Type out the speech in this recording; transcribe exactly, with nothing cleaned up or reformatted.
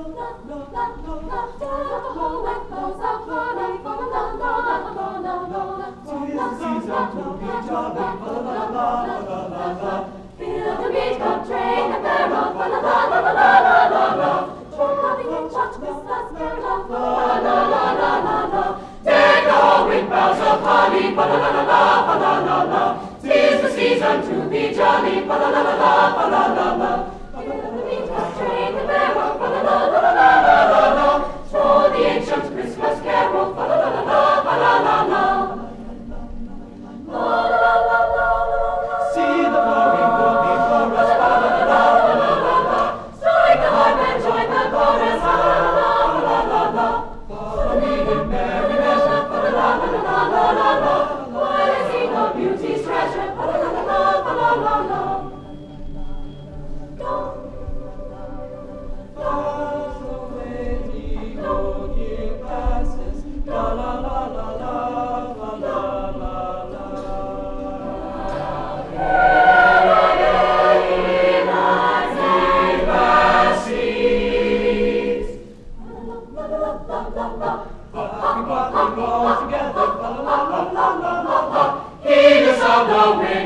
Feel the beat come train the barrel, fa la la la la la la la. Joy in church, Christmas carol, fa la la la la la la. Take the home with boughs of holly, fa la la la la, fa la la la. 'Tis the season to be jolly, fa la la la la, fa la la la. Feel the beat come train the barrel, fa la la la la la la la. Stroll the ancient Christmas carol, fa la la la la, fa la la la. La la la la la. See the flowing brook before us, fa la la la la la la. Strike the harp and join the chorus, fa la la la la la la. Following in merry measure, fa la la la la la la la. While I sing of beauty's treasure, fa la la la la, fa la la la. As the windy road here passes, la la la la la, la la la la. Happy party all together, la la la la la la la. Heed the sound of wind.